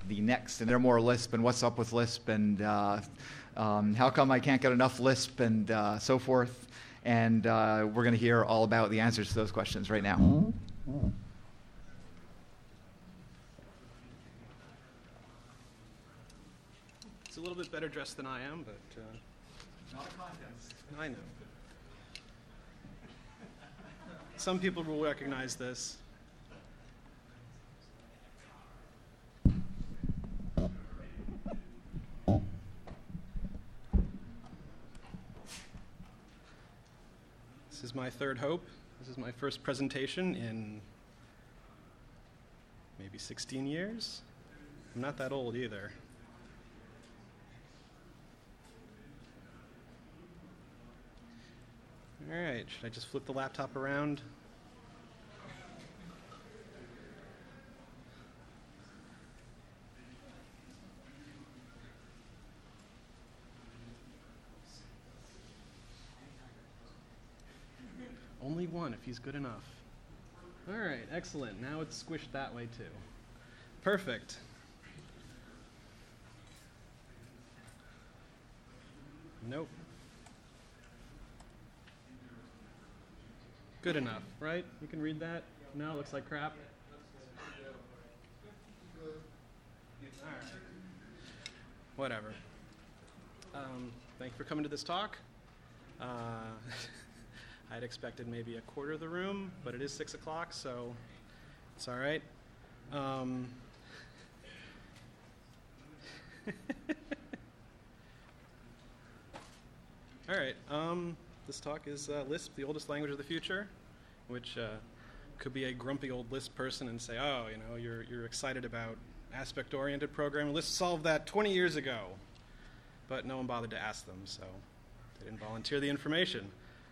the next, and they're more Lisp and what's up with Lisp and how come I can't get enough Lisp and so forth. And we're going to hear all about the answers to those questions right now. It's a little bit better dressed than I am, but Not a contest. I know. Some people will recognize this. This is my third hope. This is my first presentation in maybe 16 years. I'm not that old either. All right, should I just flip the laptop around? Only one if he's good enough. All right, excellent. Now it's squished that way too. Perfect. Nope. Good enough, right? You can read that? No, it looks like crap. All right. Whatever. Thank you for coming to this talk. I'd expected maybe a quarter of the room, but it is 6 o'clock, so it's all right. All right. This talk is Lisp, the oldest language of the future, which could be a grumpy old Lisp person and say, oh, you know, you're excited about aspect-oriented programming. Lisp solved that 20 years ago. But no one bothered to ask them, so they didn't volunteer the information.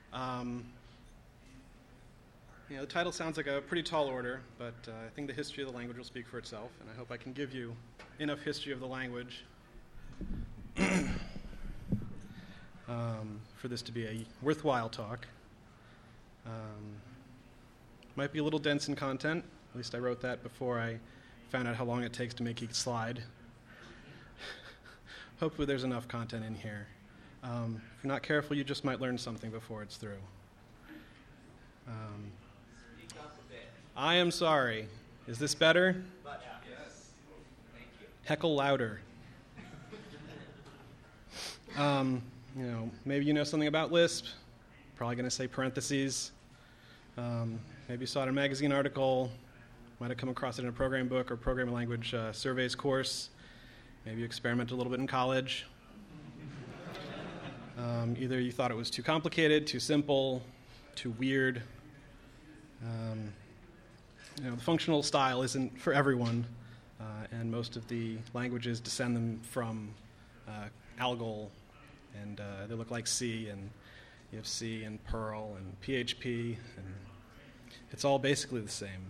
You know, the title sounds like a pretty tall order, but I think the history of the language will speak for itself, and I hope I can give you enough history of the language for this to be a worthwhile talk. Might be a little dense in content. At least I wrote that before I found out how long it takes to make each slide. Hopefully there's enough content in here. If you're not careful, you just might learn something before it's through. I am sorry. Is this better? Yes. Thank you. Heckle louder. You know, maybe you know something about Lisp. Probably going to say parentheses. Maybe you saw it in a magazine article. Might have come across it in a programming book or programming language surveys course. Maybe you experimented a little bit in college. Either you thought it was too complicated, too simple, too weird. You know, the functional style isn't for everyone, and most of the languages descend them from ALGOL, and they look like C, and you have C and Perl and PHP, and it's all basically the same.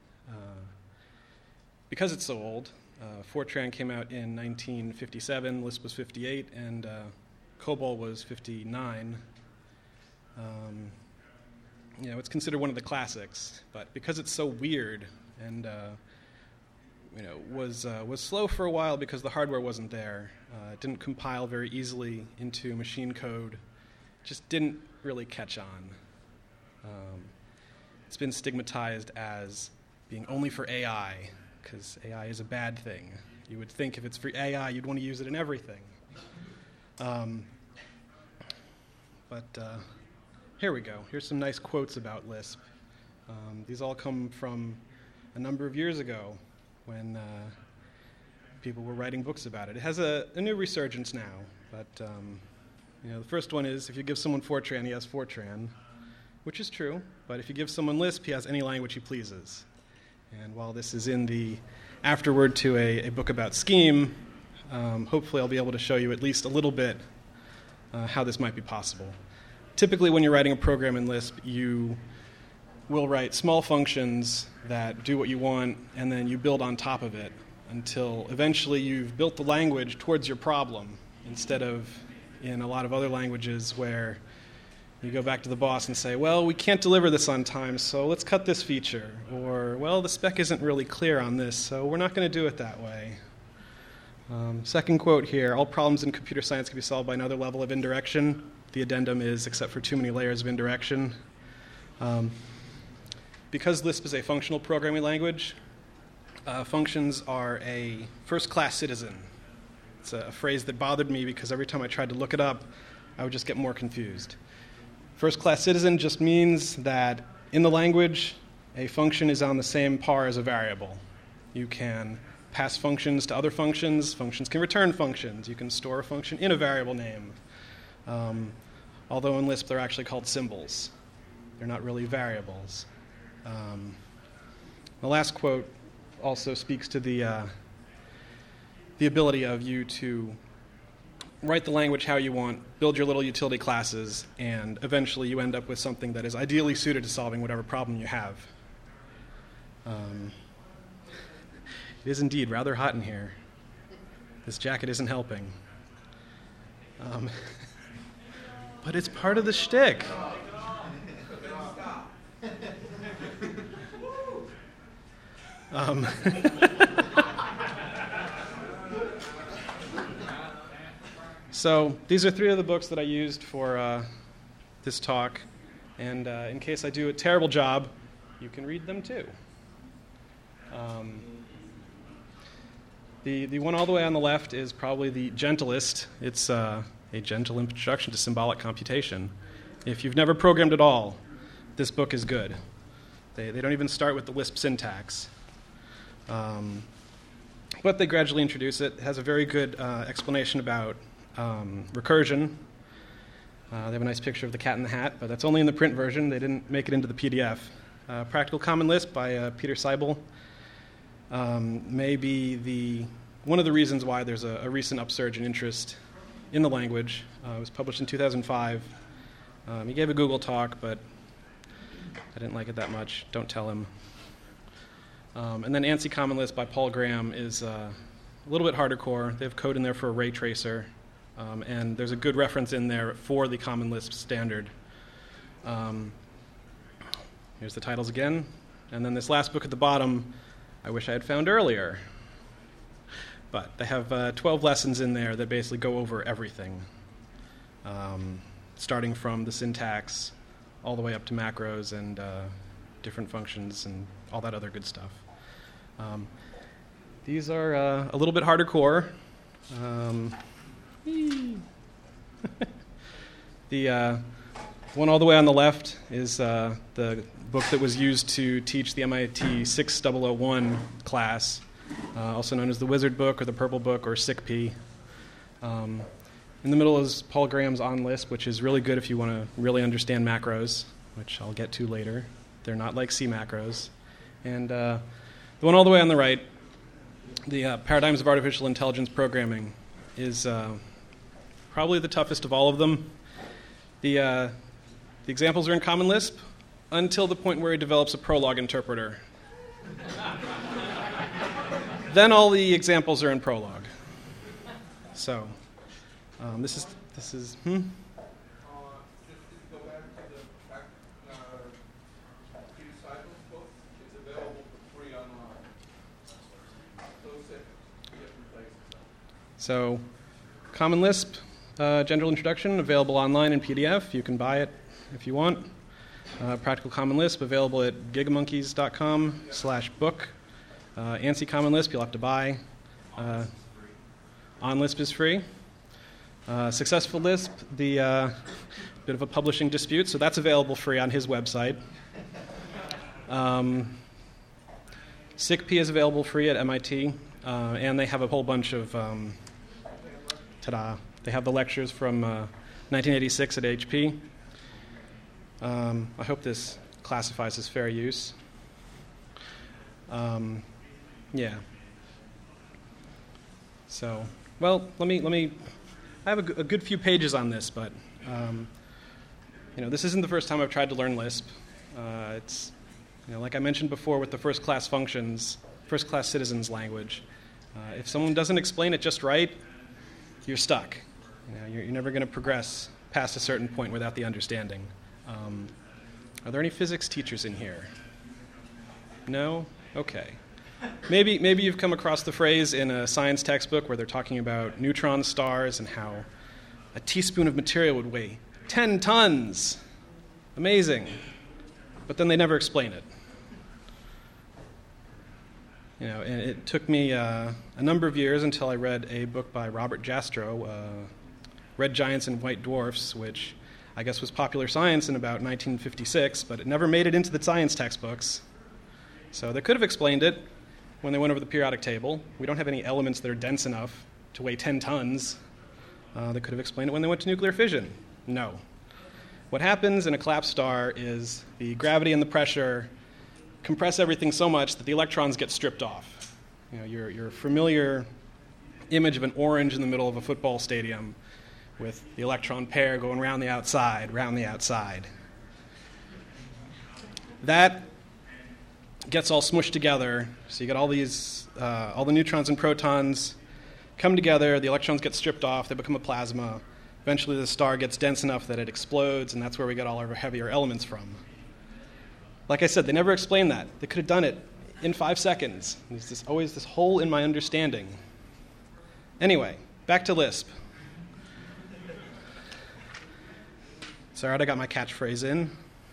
Because it's so old, Fortran came out in 1957, Lisp was 58, and COBOL was 59. You know, it's considered one of the classics, but because it's so weird and you know, was slow for a while because the hardware wasn't there. It didn't compile very easily into machine code. Just didn't really catch on. It's been stigmatized as being only for AI, because AI is a bad thing. You would think if it's for AI, you'd want to use it in everything. But here we go. Here's some nice quotes about Lisp. These all come from a number of years ago when people were writing books about it. It has a new resurgence now, but you know, the first one is if you give someone Fortran, he has Fortran, which is true, but if you give someone Lisp, he has any language he pleases. And while this is in the afterword to a book about Scheme, hopefully I'll be able to show you at least a little bit how this might be possible. Typically, when you're writing a program in Lisp, you will write small functions that do what you want, and then you build on top of it until eventually you've built the language towards your problem, instead of in a lot of other languages where you go back to the boss and say, well, we can't deliver this on time, so let's cut this feature. Or, well, the spec isn't really clear on this, so we're not going to do it that way. Second quote here, all problems in computer science can be solved by another level of indirection. The addendum is, except for too many layers of indirection. Because Lisp is a functional programming language, functions are a first-class citizen. It's a phrase that bothered me because every time I tried to look it up, I would just get more confused. First-class citizen just means that in the language, a function is on the same par as a variable. You can pass functions to other functions. Functions can return functions. You can store a function in a variable name. Although in Lisp, they're actually called symbols. They're not really variables. The last quote also speaks to the ability of you to write the language how you want, build your little utility classes, and eventually you end up with something that is ideally suited to solving whatever problem you have. It is indeed rather hot in here. This jacket isn't helping. But it's part of the shtick. So these are 3 of the books that I used for this talk. And in case I do a terrible job, you can read them too. The one all the way on the left is probably the gentlest. It's a gentle introduction to symbolic computation. If you've never programmed at all, this book is good. They don't even start with the Lisp syntax. But they gradually introduce it. It has a very good explanation about recursion. They have a nice picture of the cat in the hat, but that's only in the print version. They didn't make it into the PDF. Practical Common Lisp by Peter Seibel may be one of the reasons why there's a recent upsurge in interest in the language. It was published in 2005. He gave a Google talk, but I didn't like it that much. Don't tell him. And then ANSI Common Lisp by Paul Graham is a little bit harder core. They have code in there for a ray tracer, and there's a good reference in there for the Common Lisp standard. Here's the titles again. And then this last book at the bottom, I wish I had found earlier. But they have 12 lessons in there that basically go over everything, starting from the syntax all the way up to macros and different functions and all that other good stuff. These are a little bit harder core. The one all the way on the left is the book that was used to teach the MIT 6001 class, also known as the Wizard Book or the Purple Book or SICP. In the middle is Paul Graham's On Lisp, which is really good if you want to really understand macros, which I'll get to later. They're not like C macros. And the one all the way on the right, the Paradigms of Artificial Intelligence Programming, is probably the toughest of all of them. The examples are in Common Lisp until the point where he develops a Prolog interpreter. Then all the examples are in Prolog. So this is If you go back to the Peter Seibel's book, it's available for free online. So it's at different places. So Common Lisp, general introduction, available online in PDF. You can buy it if you want. Practical Common Lisp, available at gigamonkeys.com/book. ANSI Common Lisp, you'll have to buy. On Lisp is free. Successful Lisp, the bit of a publishing dispute, so that's available free on his website. SICP is available free at MIT, and they have a whole bunch of, they have the lectures from 1986 at HP. I hope this classifies as fair use. Yeah. So, well, let me. I have a good few pages on this, but this isn't the first time I've tried to learn Lisp. It's, like I mentioned before with the first-class functions, first-class citizens language. If someone doesn't explain it just right, you're stuck. You're never going to progress past a certain point without the understanding. Are there any physics teachers in here? No? Okay. Maybe you've come across the phrase in a science textbook where they're talking about neutron stars and how a teaspoon of material would weigh 10 tons. Amazing. But then they never explain it. And it took me a number of years until I read a book by Robert Jastrow, Red Giants and White Dwarfs, which I guess was popular science in about 1956, but it never made it into the science textbooks. So they could have explained it when they went over the periodic table. We don't have any elements that are dense enough to weigh 10 tons. They could have explained it when they went to nuclear fission. No. What happens in a collapsed star is the gravity and the pressure compress everything so much that the electrons get stripped off. Your familiar image of an orange in the middle of a football stadium with the electron pair going round the outside. That gets all smushed together, so you get all these, all the neutrons and protons come together, the electrons get stripped off, they become a plasma. Eventually the star gets dense enough that it explodes, and that's where we get all our heavier elements from. Like I said, they never explained that. They could have done it in 5 seconds. There's always this hole in my understanding. Anyway, back to Lisp. It's all right, I got my catchphrase in.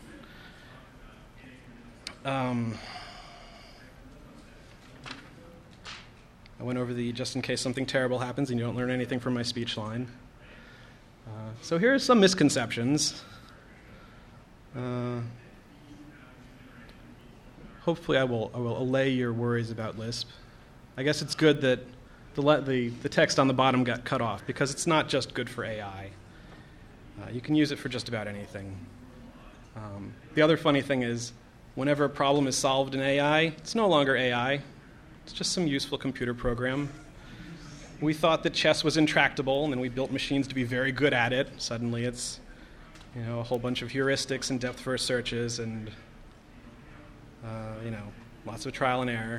I went over the just in case something terrible happens and you don't learn anything from my speech line. So here are some misconceptions. Hopefully I will allay your worries about Lisp. I guess it's good that the text on the bottom got cut off because it's not just good for AI. You can use it for just about anything. The other funny thing is, whenever a problem is solved in AI, it's no longer AI. It's just some useful computer program. We thought that chess was intractable, and then we built machines to be very good at it. Suddenly it's a whole bunch of heuristics and depth-first searches and lots of trial and error.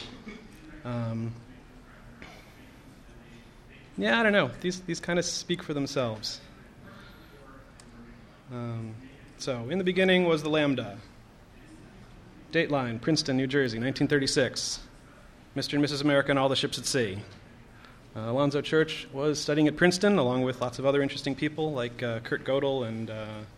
I don't know. These kind of speak for themselves. So in the beginning was the Lambda. Dateline, Princeton, New Jersey, 1936. Mr. and Mrs. America and all the ships at sea. Alonzo Church was studying at Princeton, along with lots of other interesting people, like Kurt Gödel and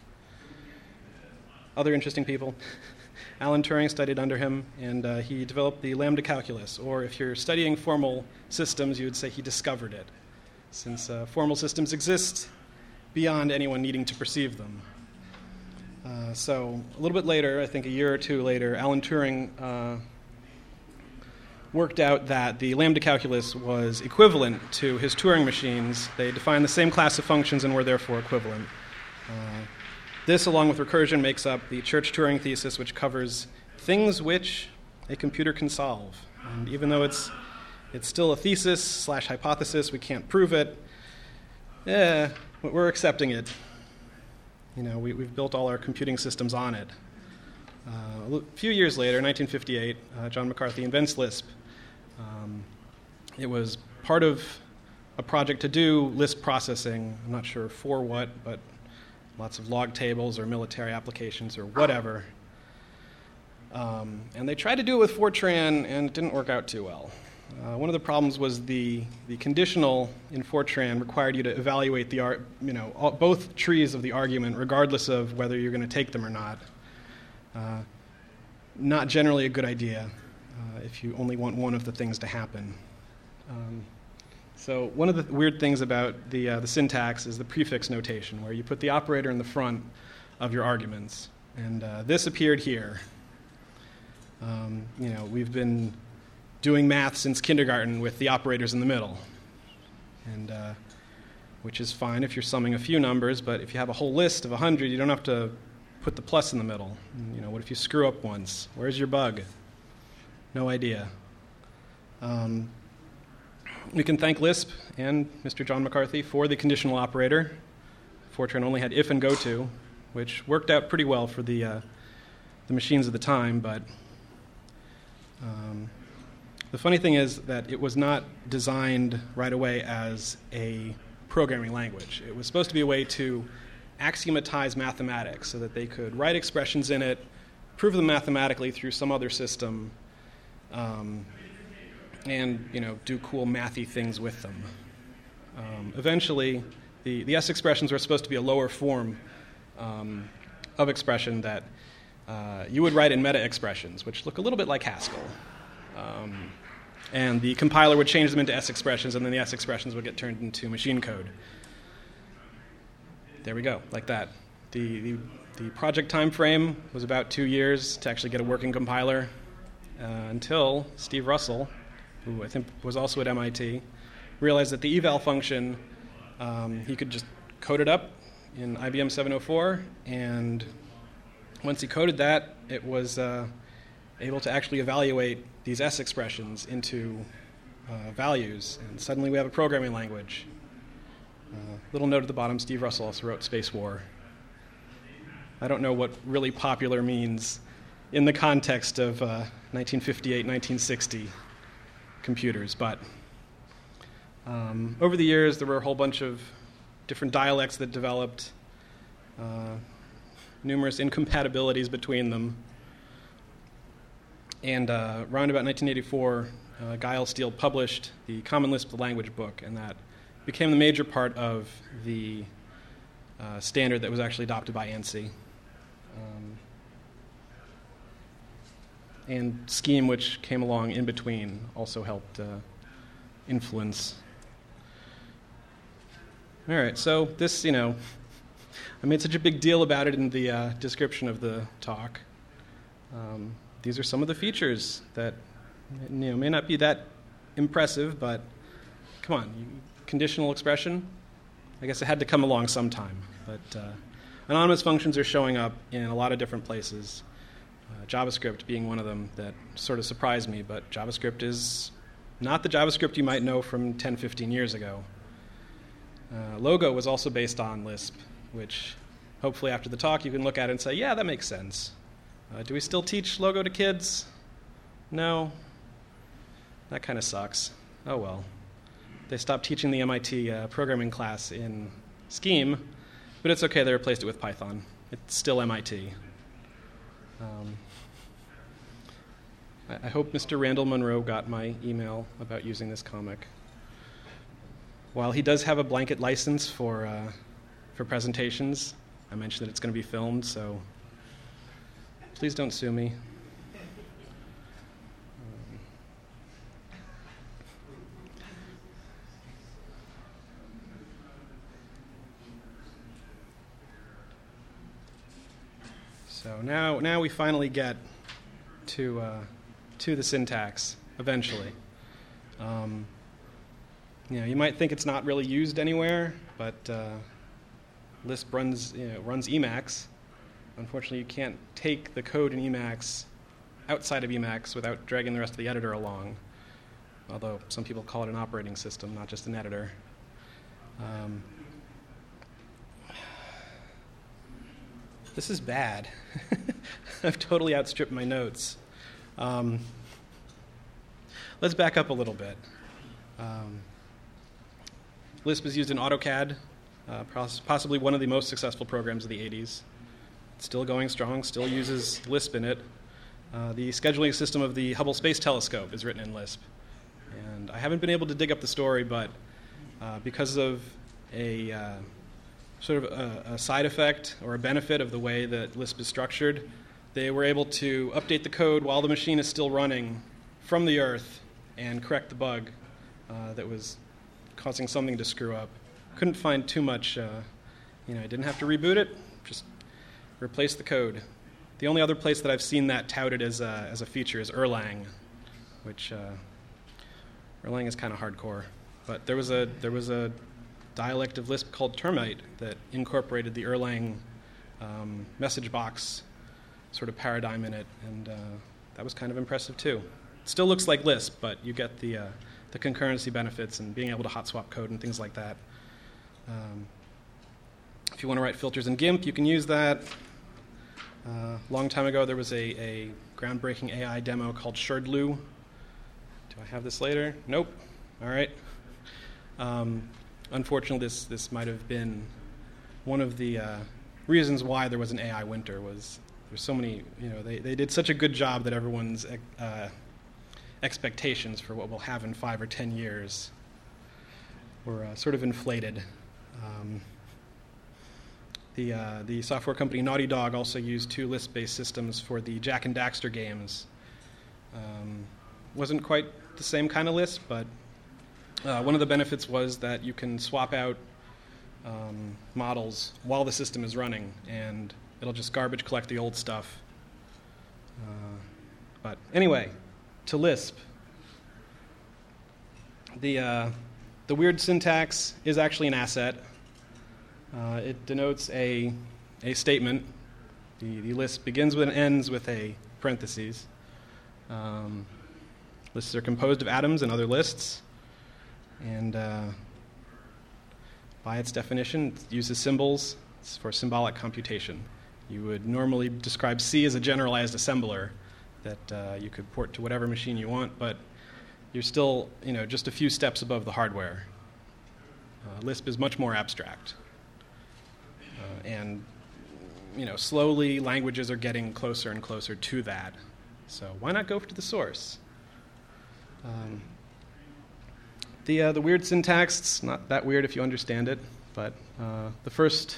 other interesting people. Alan Turing studied under him, and he developed the lambda calculus, or if you're studying formal systems, you would say he discovered it, since formal systems exist beyond anyone needing to perceive them. So a little bit later, I think a year or two later, Alan Turing worked out that the lambda calculus was equivalent to his Turing machines. They defined the same class of functions and were therefore equivalent. This, along with recursion, makes up the Church-Turing thesis, which covers things which a computer can solve. And even though it's still a thesis / hypothesis, we can't prove it, we're accepting it. We've built all our computing systems on it. A few years later, 1958, John McCarthy invents Lisp. It was part of a project to do Lisp processing. I'm not sure for what, but lots of log tables or military applications or whatever. And they tried to do it with Fortran, and it didn't work out too well. One of the problems was the conditional in Fortran required you to evaluate both trees of the argument, regardless of whether you're going to take them or not. Not generally a good idea if you only want one of the things to happen. So one of the weird things about the syntax is the prefix notation, where you put the operator in the front of your arguments. And this appeared here. We've been doing math since kindergarten with the operators in the middle, and which is fine if you're summing a few numbers, but if you have a whole list of 100, you don't have to put the plus in the middle. What if you screw up once? Where's your bug? No idea. We can thank Lisp and Mr. John McCarthy for the conditional operator. Fortran only had if and goto, which worked out pretty well for the machines of the time, but the funny thing is that it was not designed right away as a programming language. It was supposed to be a way to axiomatize mathematics so that they could write expressions in it, prove them mathematically through some other system, and do cool mathy things with them. Eventually, the S expressions were supposed to be a lower form of expression that you would write in meta expressions, which look a little bit like Haskell. And the compiler would change them into S expressions, and then the S expressions would get turned into machine code. There we go, like that. The project time frame was about 2 years to actually get a working compiler, until Steve Russell, who I think was also at MIT, realized that the eval function, he could just code it up in IBM 704, and once he coded that, it was able to actually evaluate these S expressions into values, and suddenly we have a programming language. Little note at the bottom, Steve Russell also wrote Space War. I don't know what really popular means in the context of 1958, 1960 computers, but over the years there were a whole bunch of different dialects that developed, numerous incompatibilities between them. And around about 1984, Guile Steele published the Common Lisp language book, and that became the major part of the standard that was actually adopted by ANSI. And Scheme, which came along in between, also helped influence. All right, so this, I made such a big deal about it in the description of the talk. These are some of the features that may not be that impressive, but come on, conditional expression, I guess it had to come along sometime. But anonymous functions are showing up in a lot of different places, JavaScript being one of them that sort of surprised me, but JavaScript is not the JavaScript you might know from 10, 15 years ago. Logo was also based on Lisp, which hopefully after the talk you can look at it and say, yeah, that makes sense. Do we still teach Logo to kids? No. That kind of sucks. Oh well. They stopped teaching the MIT programming class in Scheme, but it's okay, they replaced it with Python. It's still MIT. I hope Mr. Randall Munroe got my email about using this comic. While he does have a blanket license for presentations, I mentioned that it's going to be filmed, so please don't sue me. So now we finally get to the syntax eventually. You might think it's not really used anywhere, but Lisp runs Emacs. Unfortunately, you can't take the code in Emacs outside of Emacs without dragging the rest of the editor along, although some people call it an operating system, not just an editor. This is bad. I've totally outstripped my notes. Let's back up a little bit. Lisp is used in AutoCAD, possibly one of the most successful programs of the 80s. It's still going strong, still uses Lisp in it. The scheduling system of the Hubble Space Telescope is written in Lisp. And I haven't been able to dig up the story, but because of a sort of a side effect or a benefit of the way that Lisp is structured, they were able to update the code while the machine is still running from the Earth and correct the bug that was causing something to screw up. Couldn't find too much, I didn't have to reboot it, just replace the code. The only other place that I've seen that touted as a feature is Erlang, which Erlang is kind of hardcore. But there was a dialect of Lisp called Termite that incorporated the Erlang message box sort of paradigm in it, and that was kind of impressive too. It still looks like Lisp, but you get the concurrency benefits and being able to hot swap code and things like that. If you want to write filters in GIMP, you can use that. A long time ago, there was a groundbreaking AI demo called Shardlu. Do I have this later? Nope. All right. Unfortunately, this might have been one of the reasons why there was an AI winter. Was there's so many, they did such a good job that everyone's expectations for what we'll have in 5 or 10 years were sort of inflated. The software company Naughty Dog also used 2 Lisp-based systems for the Jak and Daxter games. Wasn't quite the same kind of Lisp, but one of the benefits was that you can swap out models while the system is running, and it'll just garbage collect the old stuff. But anyway, to Lisp. The weird syntax is actually an asset. It denotes a statement. The list begins with and ends with a parentheses. Lists are composed of atoms and other lists, and by its definition, it uses symbols. It's for symbolic computation. You would normally describe C as a generalized assembler that you could port to whatever machine you want, but you're still, just a few steps above the hardware. Lisp is much more abstract. And slowly languages are getting closer and closer to that. So why not go to the source? The weird syntax, it's not that weird if you understand it, but the first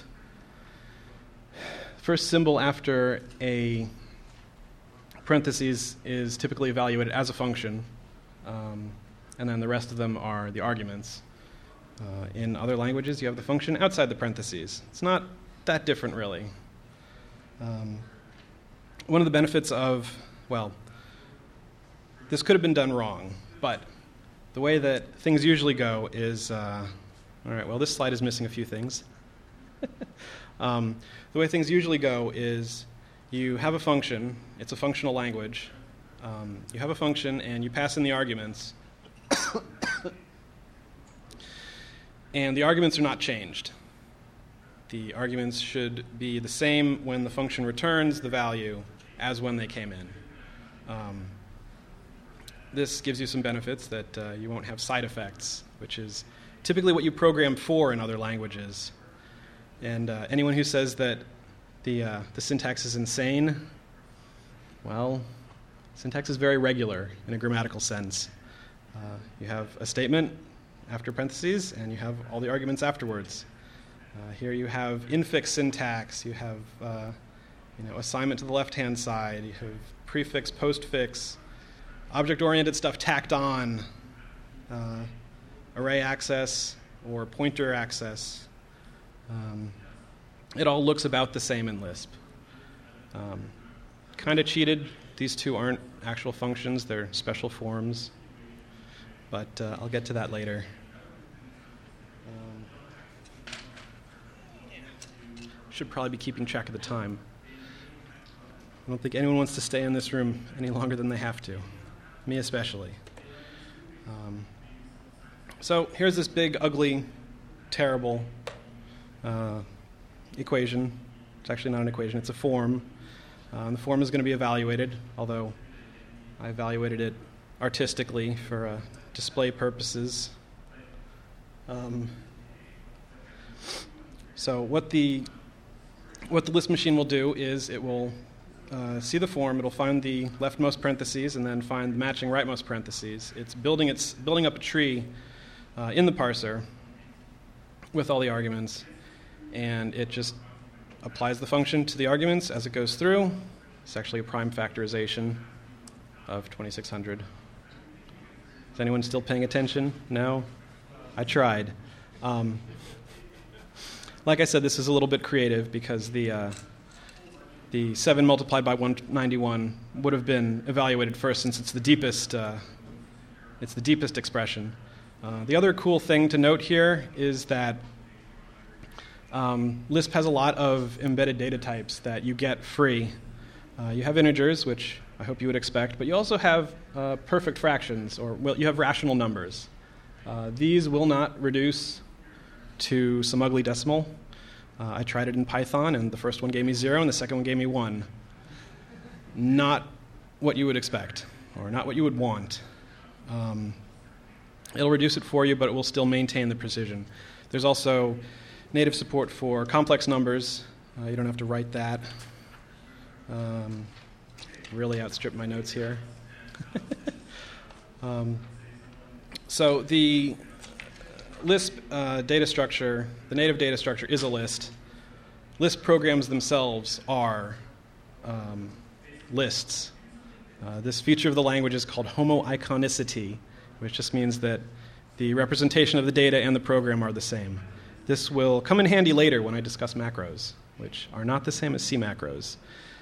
symbol after a parentheses is typically evaluated as a function, and then the rest of them are the arguments. In other languages, you have the function outside the parentheses. It's not that different, really. One of the benefits of, this could have been done wrong, but the way that things usually go is, this slide is missing a few things. The way things usually go is you have a function, it's a functional language, you have a function and you pass in the arguments, and the arguments are not changed. The arguments should be the same when the function returns the value as when they came in. This gives you some benefits that you won't have side effects, which is typically what you program for in other languages. And anyone who says that the syntax is insane, syntax is very regular in a grammatical sense. You have a statement after parentheses, and you have all the arguments afterwards. Here you have infix syntax, you have assignment to the left-hand side, you have prefix, postfix, object-oriented stuff tacked on, array access or pointer access. It all looks about the same in Lisp. Kind of cheated. These two aren't actual functions, they're special forms. But I'll get to that later. Should probably be keeping track of the time. I don't think anyone wants to stay in this room any longer than they have to. Me especially. So here's this big, ugly, terrible equation. It's actually not an equation, it's a form. The form is going to be evaluated, although I evaluated it artistically for display purposes. So what the Lisp machine will do is it will see the form, it'll find the leftmost parentheses, and then find the matching rightmost parentheses. It's building up a tree in the parser with all the arguments, and it just applies the function to the arguments as it goes through. It's actually a prime factorization of 2600. Is anyone still paying attention? No? I tried. Like I said, this is a little bit creative because the 7 multiplied by 191 would have been evaluated first since it's the deepest expression. The other cool thing to note here is that Lisp has a lot of embedded data types that you get free. You have integers, which I hope you would expect, but you also have perfect fractions, you have rational numbers. These will not reduce to some ugly decimal. I tried it in Python, and the first one gave me 0, and the second one gave me 1. Not what you would expect, or not what you would want. It'll reduce it for you, but it will still maintain the precision. There's also native support for complex numbers. You don't have to write that. Really outstrip my notes here. So the Lisp data structure, the native data structure is a list. Lisp programs themselves are lists. This feature of the language is called homoiconicity, which just means that the representation of the data and the program are the same. This will come in handy later when I discuss macros, which are not the same as C macros.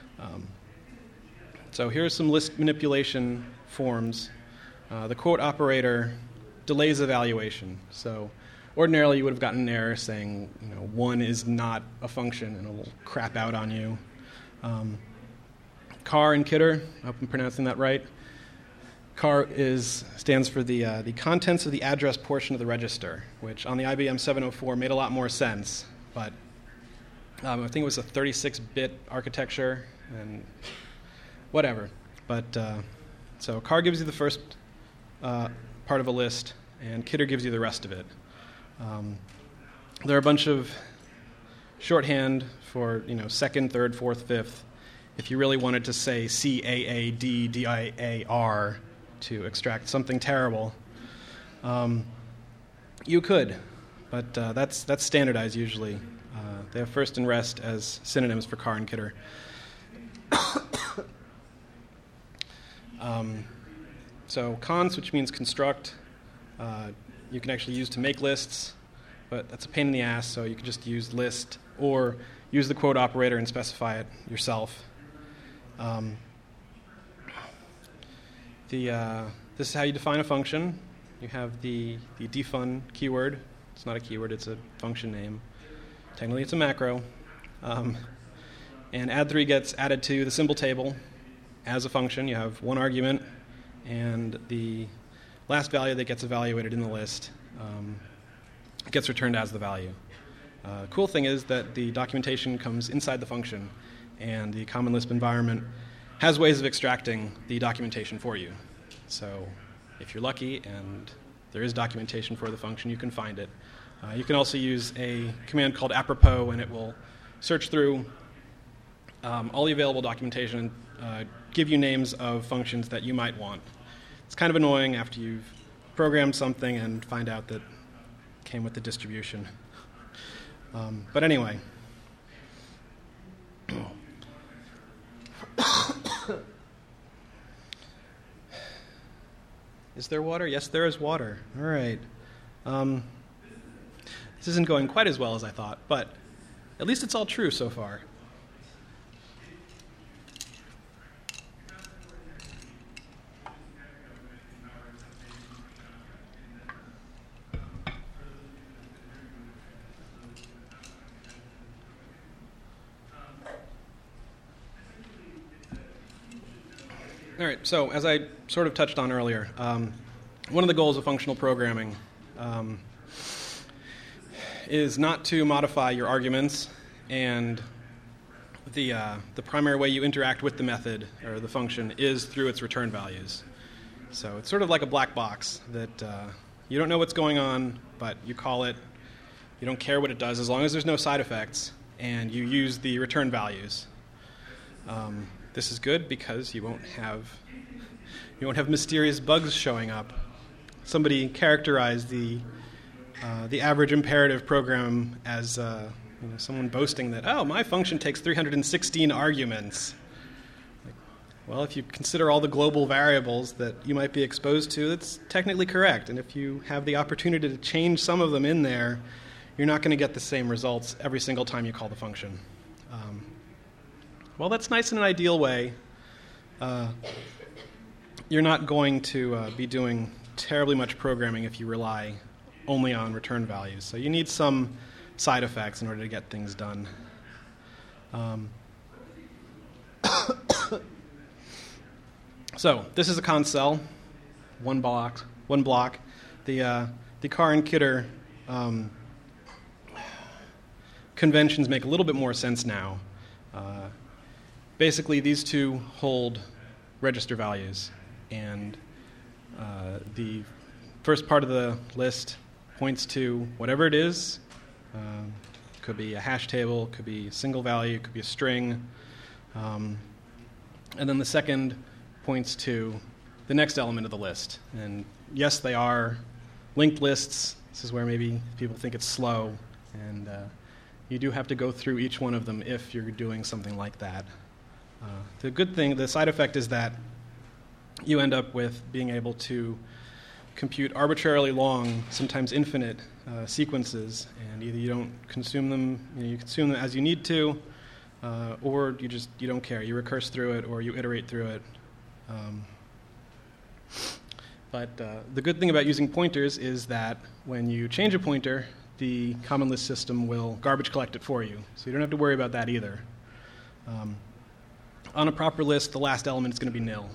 So here are some list manipulation forms. The quote operator delays evaluation. So ordinarily you would have gotten an error saying, 1 is not a function, and it will crap out on you. Car and Kidder, I hope I'm pronouncing that right. Car stands for the contents of the address portion of the register, which on the IBM 704 made a lot more sense, but I think it was a 36-bit architecture and whatever. But so car gives you the first part of a list, and Kidder gives you the rest of it. There are a bunch of shorthand for second, third, fourth, fifth. If you really wanted to say CAADDIAR to extract something terrible, you could, but that's standardized usually. They have first and rest as synonyms for car and Kidder. So cons, which means construct, you can actually use to make lists, but that's a pain in the ass, so you can just use list or use the quote operator and specify it yourself. This is how you define a function. You have the defun keyword. It's not a keyword, it's a function name. Technically it's a macro. And add3 gets added to the symbol table as a function. You have one argument, and the last value that gets evaluated in the list gets returned as the value. The cool thing is that the documentation comes inside the function, and the Common Lisp environment has ways of extracting the documentation for you. So if you're lucky and there is documentation for the function, you can find it. You can also use a command called apropos, and it will search through all the available documentation and give you names of functions that you might want. It's kind of annoying after you've programmed something and find out that it came with the distribution. But anyway. Is there water? Yes, there is water. All right. This isn't going quite as well as I thought, but at least it's all true so far. All right, so as I sort of touched on earlier, one of the goals of functional programming is not to modify your arguments, and the primary way you interact with the method or the function is through its return values. So it's sort of like a black box that you don't know what's going on, but you call it. You don't care what it does as long as there's no side effects, and you use the return values. This is good because you won't have mysterious bugs showing up. Somebody characterized the average imperative program as someone boasting that, my function takes 316 arguments. Well, if you consider all the global variables that you might be exposed to, that's technically correct. And if you have the opportunity to change some of them in there, you're not going to get the same results every single time you call the function. Well, that's nice in an ideal way. You're not going to be doing terribly much programming if you rely only on return values. So you need some side effects in order to get things done. So this is a console, one block. The car and Kidder conventions make a little bit more sense now. Basically, these two hold register values, and the first part of the list points to whatever it is. Could be a hash table, could be a single value, could be a string. And then the second points to the next element of the list. And yes, they are linked lists. This is where maybe people think it's slow, and you do have to go through each one of them if you're doing something like that. The side effect is that you end up with being able to compute arbitrarily long, sometimes infinite sequences, and either you don't consume them, you consume them as you need to, or you don't care. You recurse through it, or you iterate through it. But the good thing about using pointers is that when you change a pointer, the common list system will garbage collect it for you, so you don't have to worry about that either. On a proper list, the last element is going to be nil.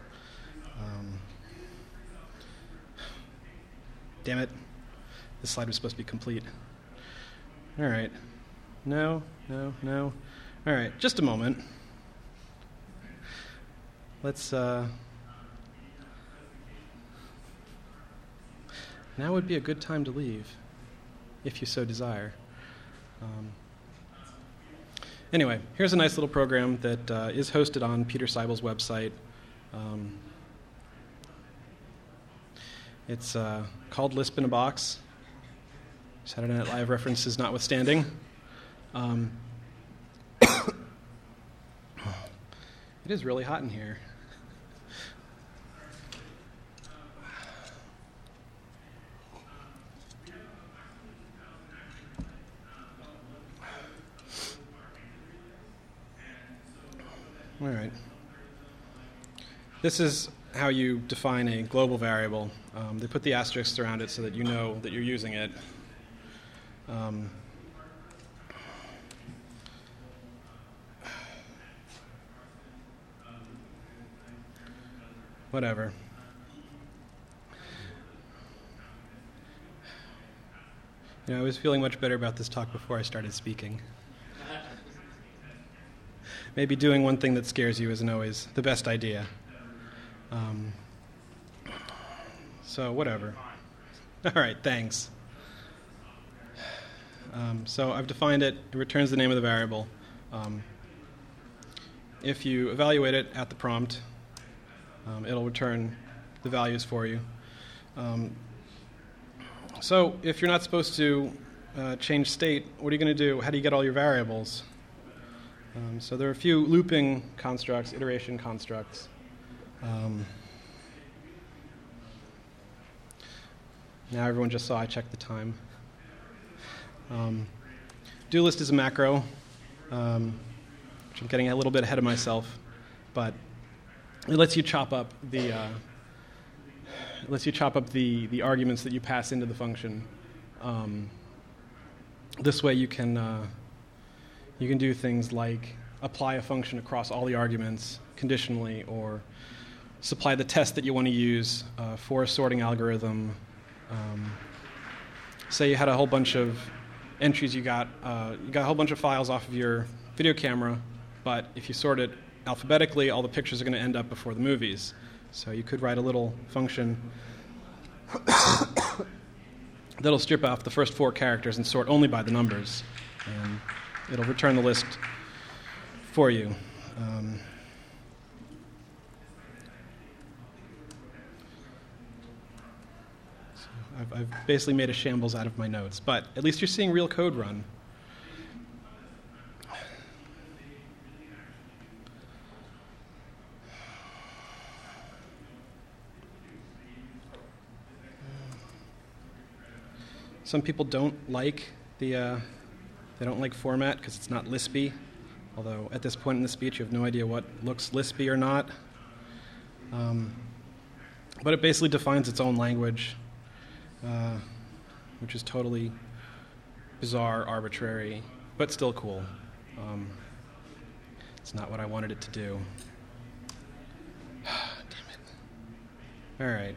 Damn it. This slide was supposed to be complete. All right. No. All right, just a moment. Let's... Now would be a good time to leave, if you so desire. Anyway, here's a nice little program that is hosted on Peter Seibel's website. It's called Lisp in a Box. Saturday Night Live references notwithstanding. It is really hot in here. All right. This is how you define a global variable. They put the asterisks around it so that you know that you're using it. Whatever. I was feeling much better about this talk before I started speaking. Maybe doing one thing that scares you isn't always the best idea. So whatever. All right, thanks. So I've defined it. It returns the name of the variable. If you evaluate it at the prompt, it'll return the values for you. So if you're not supposed to change state, what are you going to do? How do you get all your variables? So there are a few looping constructs, iteration constructs. Now everyone just saw I checked the time. DoList is a macro, which I'm getting a little bit ahead of myself, but it lets you chop up the arguments that you pass into the function. This way you can do things like apply a function across all the arguments conditionally, or supply the test that you want to use for a sorting algorithm. Say you had a whole bunch of entries you got a whole bunch of files off of your video camera, but if you sort it alphabetically, all the pictures are going to end up before the movies. So you could write a little function that'll strip off the first 4 characters and sort only by the numbers, and it'll return the list for you. So I've basically made a shambles out of my notes, but at least you're seeing real code run. Some people don't like they don't like format because it's not Lispy, although at this point in the speech you have no idea what looks Lispy or not. But it basically defines its own language, which is totally bizarre, arbitrary, but still cool. It's not what I wanted it to do. Damn it. All right.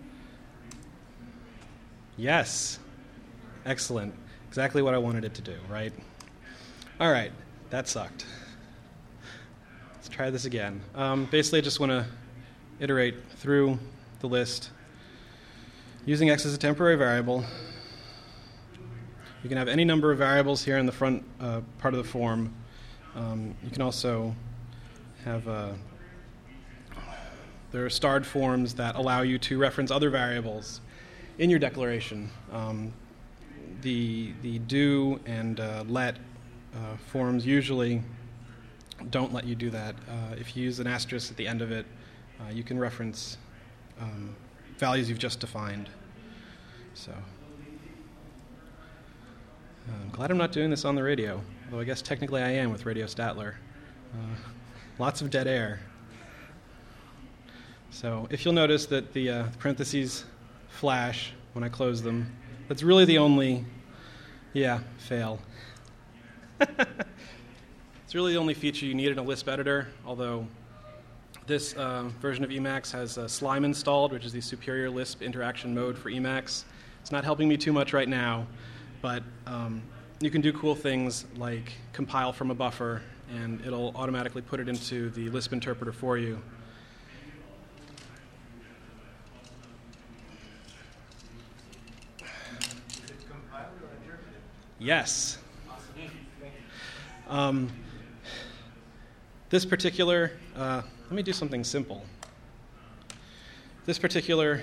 Yes. Excellent. Exactly what I wanted it to do, right? All right. That sucked. Let's try this again. Basically, I just want to iterate through the list using x as a temporary variable. You can have any number of variables here in the front part of the form. You can also have There are starred forms that allow you to reference other variables in your declaration. The do and let forms usually don't let you do that. If you use an asterisk at the end of it, you can reference values you've just defined. So I'm glad I'm not doing this on the radio, although I guess technically I am with Radio Statler. Lots of dead air. So if you'll notice that the parentheses flash when I close them, that's really the only, fail. It's really the only feature you need in a Lisp editor, although this version of Emacs has Slime installed, which is the superior Lisp interaction mode for Emacs. It's not helping me too much right now, but you can do cool things like compile from a buffer, and it'll automatically put it into the Lisp interpreter for you. Yes. This particular, let me do something simple. This particular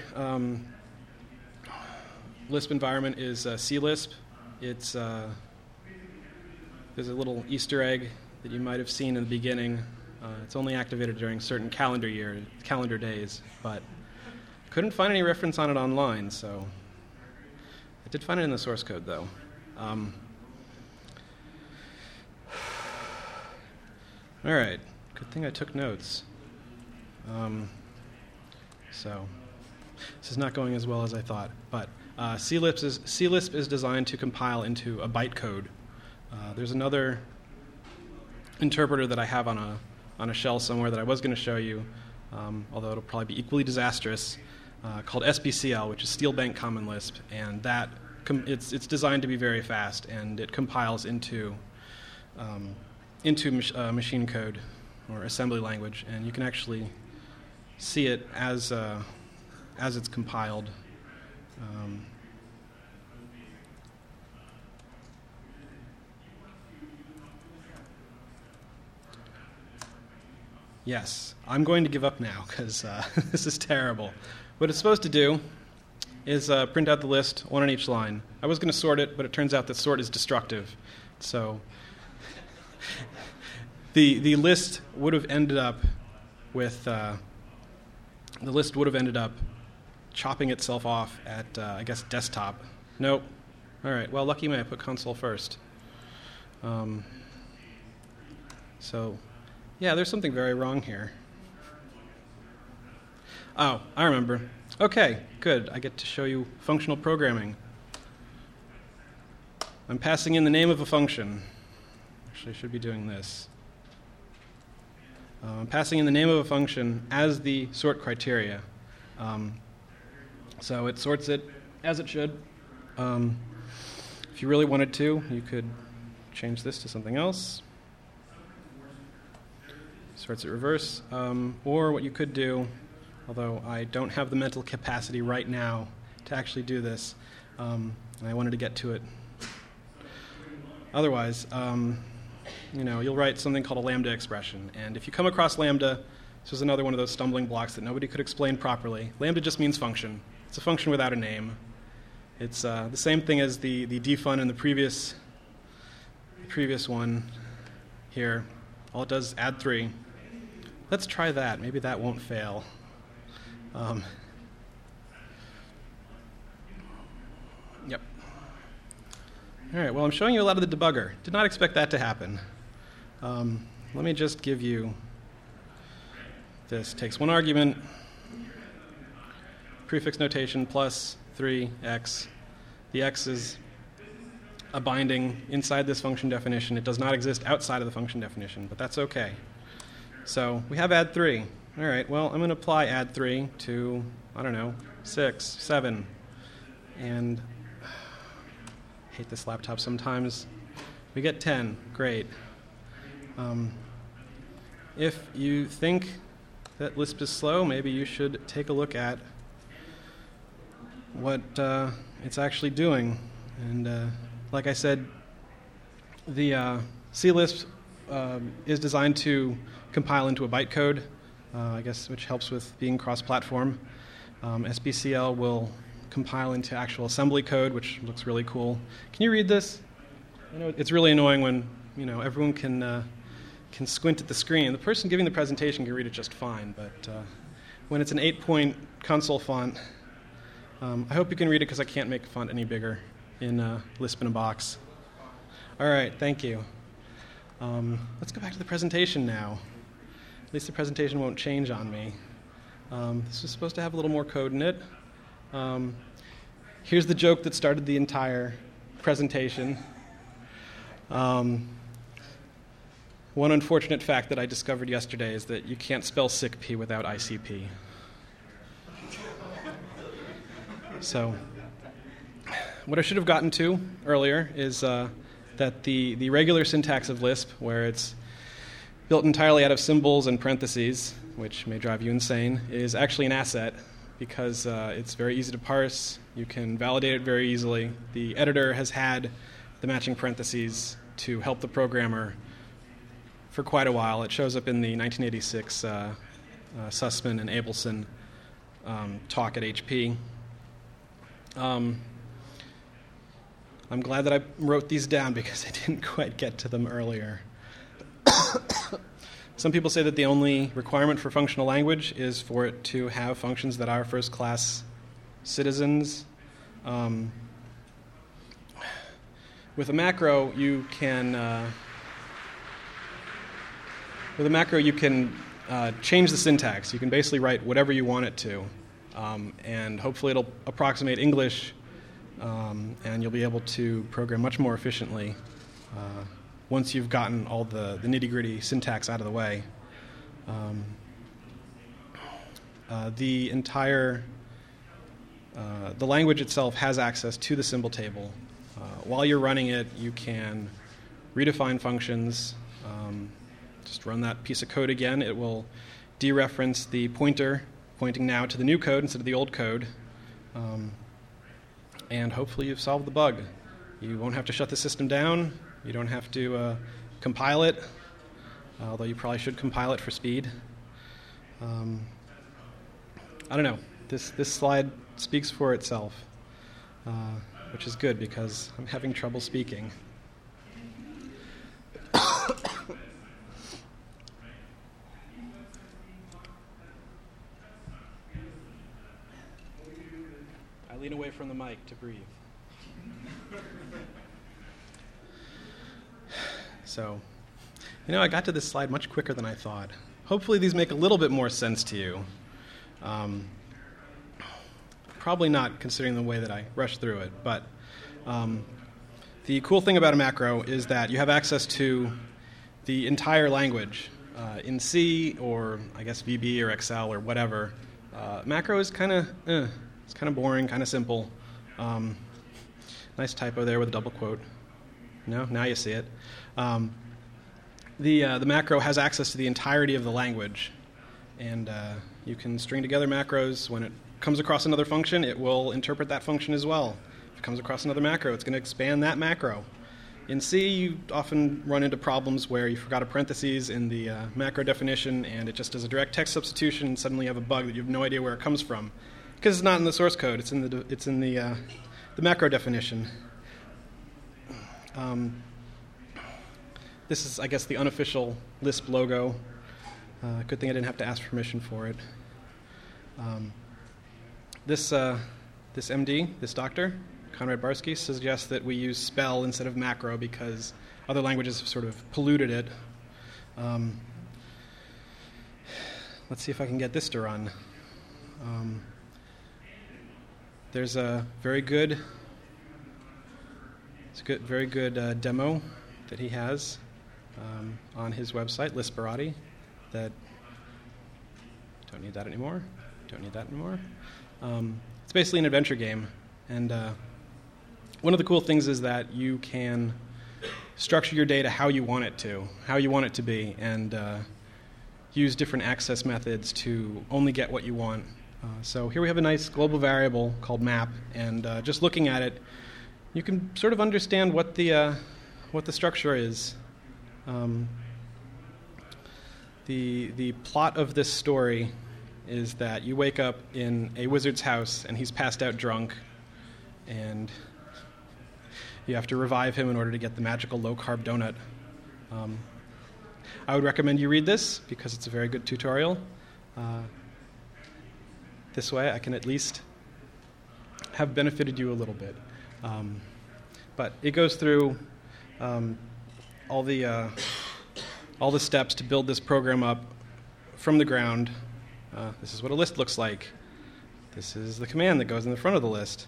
Lisp environment is CLisp. It's there's a little Easter egg that you might have seen in the beginning. It's only activated during certain calendar days, but couldn't find any reference on it online, so I did find it in the source code, though. All right, good thing I took notes. So this is not going as well as I thought, but CLisp is designed to compile into a bytecode. There's another interpreter that I have on a shell somewhere that I was going to show you, although it'll probably be equally disastrous, called SBCL, which is Steel Bank Common Lisp, and that it's designed to be very fast, and it compiles into machine code or assembly language, and you can actually see it as it's compiled. Yes, I'm going to give up now because this is terrible. What it's supposed to do is print out the list, one on each line. I was going to sort it, but it turns out that sort is destructive. So the list would have ended up with chopping itself off at I guess desktop. Nope. All right. Well, lucky me, I put console first. So yeah, there's something very wrong here. Oh, I remember. Okay, good. I get to show you functional programming. I'm passing in the name of a function. Actually, I should be doing this. I'm passing in the name of a function as the sort criteria. So it sorts it as it should. If you really wanted to, you could change this to something else. Sorts it reverse. Or what you could do, although I don't have the mental capacity right now to actually do this, and I wanted to get to it. Otherwise, you'll write something called a lambda expression, and if you come across lambda, this was another one of those stumbling blocks that nobody could explain properly. Lambda just means function. It's a function without a name. It's the same thing as the defun in the previous one here. All it does is add 3. Let's try that. Maybe that won't fail. Yep. All right, well, I'm showing you a lot of the debugger. Did not expect that to happen. Let me just give you this. Takes one argument, prefix notation plus 3x. The x is a binding inside this function definition. It does not exist outside of the function definition, but that's okay. So we have add 3. All right, well, I'm going to apply add 3 to, 6, 7. And I hate this laptop sometimes. We get 10. Great. If you think that Lisp is slow, maybe you should take a look at what it's actually doing. And like I said, the CLisp is designed to compile into a bytecode. I guess, which helps with being cross-platform. SBCL will compile into actual assembly code, which looks really cool. Can you read this? I know it's really annoying when everyone can squint at the screen. The person giving the presentation can read it just fine, but when it's an 8-point console font, I hope you can read it because I can't make the font any bigger in Lisp in a box. All right, thank you. Let's go back to the presentation now. At least the presentation won't change on me. This was supposed to have a little more code in it. Here's the joke that started the entire presentation. One unfortunate fact that I discovered yesterday is that you can't spell SICP without ICP. So, what I should have gotten to earlier is that the regular syntax of Lisp, where it's built entirely out of symbols and parentheses, which may drive you insane, is actually an asset because it's very easy to parse. You can validate it very easily. The editor has had the matching parentheses to help the programmer for quite a while. It shows up in the 1986 Sussman and Abelson talk at HP. I'm glad that I wrote these down because I didn't quite get to them earlier. Some people say that the only requirement for functional language is for it to have functions that are first-class citizens. With a macro, you can change the syntax. You can basically write whatever you want it to, and hopefully it'll approximate English, and you'll be able to program much more efficiently once you've gotten all the nitty-gritty syntax out of the way. The language itself has access to the symbol table. While you're running it, you can redefine functions. Just run that piece of code again. It will dereference the pointer, pointing now to the new code instead of the old code. And hopefully you've solved the bug. You won't have to shut the system down. You don't have to compile it, although you probably should compile it for speed. I don't know. This slide speaks for itself, which is good because I'm having trouble speaking. I lean away from the mic to breathe. So, I got to this slide much quicker than I thought. Hopefully these make a little bit more sense to you. Probably not, considering the way that I rushed through it. But the cool thing about a macro is that you have access to the entire language. In C, or I guess VB or Excel or whatever, macro is kind of it's kind of boring, kind of simple. Nice typo there with a double quote. No, now you see it. The macro has access to the entirety of the language, and you can string together macros. When it comes across another function, it will interpret that function as well. If it comes across another macro, it's going to expand that macro. In C, you often run into problems where you forgot a parentheses in the macro definition, and it just does a direct text substitution, and suddenly you have a bug that you have no idea where it comes from, because it's not in the source code. It's in the macro definition. This is, I guess, the unofficial Lisp logo. Good thing I didn't have to ask permission for it. This MD, this doctor, Konrad Barsky, suggests that we use spell instead of macro because other languages have sort of polluted it. Let's see if I can get this to run. There's a very good demo that he has on his website, Lisperati, that don't need that anymore. It's basically an adventure game, and one of the cool things is that you can structure your data how you want it to be, and use different access methods to only get what you want. So here we have a nice global variable called map, and just looking at it, you can sort of understand what the structure is. The plot of this story is that you wake up in a wizard's house and he's passed out drunk, and you have to revive him in order to get the magical low-carb donut. I would recommend you read this because it's a very good tutorial. This way I can at least have benefited you a little bit. But it goes through all the steps to build this program up from the ground. This is what a list looks like. This is the command that goes in the front of the list.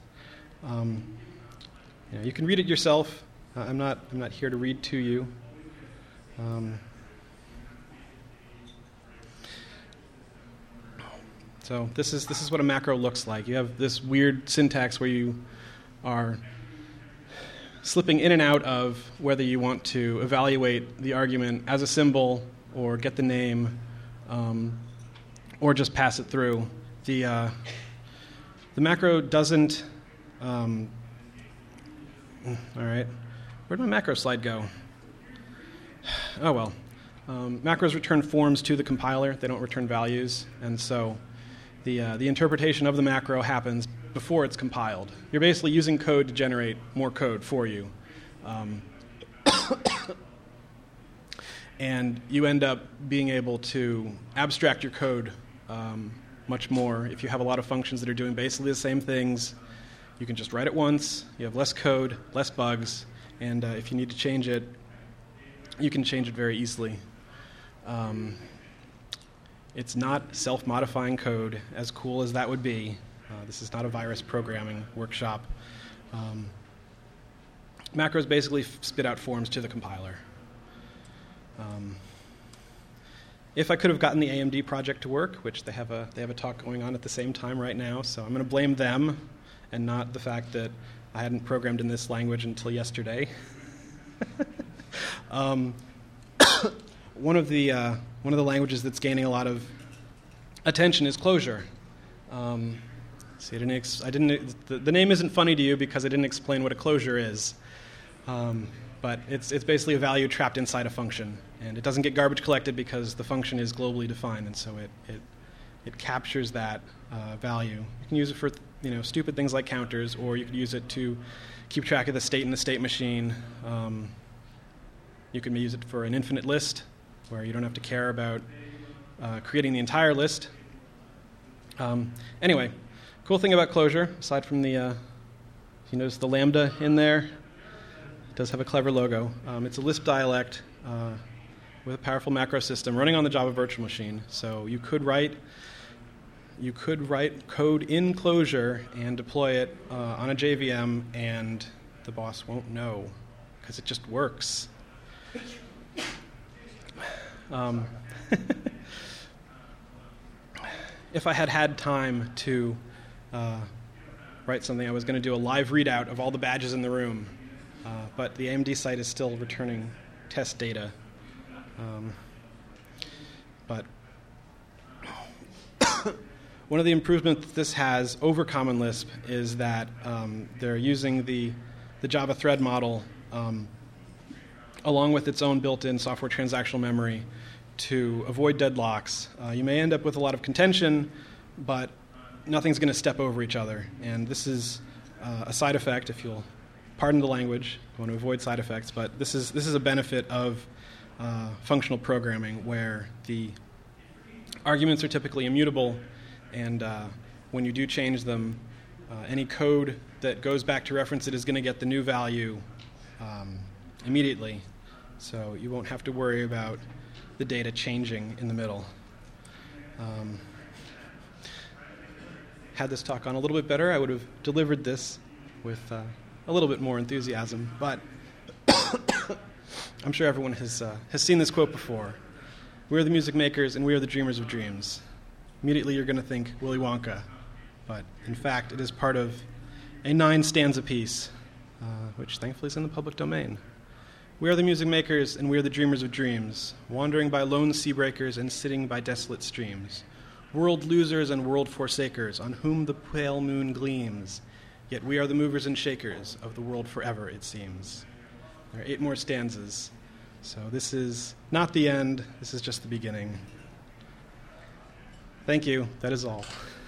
You can read it yourself. I'm not here to read to you. So this is what a macro looks like. You have this weird syntax where you are slipping in and out of whether you want to evaluate the argument as a symbol or get the name, or just pass it through. The macro doesn't. All right, where'd my macro slide go? Oh well. Macros return forms to the compiler. They don't return values, and so the interpretation of the macro happens before it's compiled. You're basically using code to generate more code for you. And you end up being able to abstract your code much more. If you have a lot of functions that are doing basically the same things, you can just write it once, you have less code, less bugs, and if you need to change it, you can change it very easily. It's not self-modifying code, as cool as that would be. This is not a virus programming workshop. Macros basically spit out forms to the compiler. If I could have gotten the AMD project to work, which they have a talk going on at the same time right now, so I'm going to blame them and not the fact that I hadn't programmed in this language until yesterday. One of the languages that's gaining a lot of attention is Clojure. See, the name isn't funny to you because I didn't explain what a closure is. But it's basically a value trapped inside a function, and it doesn't get garbage collected because the function is globally defined, and so it captures that value. You can use it for stupid things like counters, or you could use it to keep track of the state in the state machine. You can use it for an infinite list, where you don't have to care about creating the entire list. Anyway, cool thing about Clojure, aside from you notice the lambda in there, it does have a clever logo. It's a Lisp dialect with a powerful macro system running on the Java virtual machine. So you could write code in Clojure and deploy it on a JVM, and the boss won't know because it just works. If I had time to write something, I was going to do a live readout of all the badges in the room, but the AMD site is still returning test data. But one of the improvements this has over Common Lisp is that they're using the Java thread model along with its own built-in software transactional memory to avoid deadlocks. You may end up with a lot of contention, but nothing's going to step over each other. And this is a side effect, if you'll pardon the language. I want to avoid side effects, but this is a benefit of functional programming, where the arguments are typically immutable, and when you do change them, any code that goes back to reference it is going to get the new value immediately. So you won't have to worry about the data changing in the middle. Had this talk on a little bit better, I would have delivered this with a little bit more enthusiasm, but I'm sure everyone has seen this quote before. We are the music makers and we are the dreamers of dreams. Immediately you're going to think Willy Wonka, but in fact it is part of a 9-stanza piece, which thankfully is in the public domain. We are the music makers and we are the dreamers of dreams, wandering by lone sea breakers and sitting by desolate streams. World losers and world forsakers, on whom the pale moon gleams. Yet we are the movers and shakers of the world forever, it seems. There are 8 more stanzas. So this is not the end, this is just the beginning. Thank you, that is all.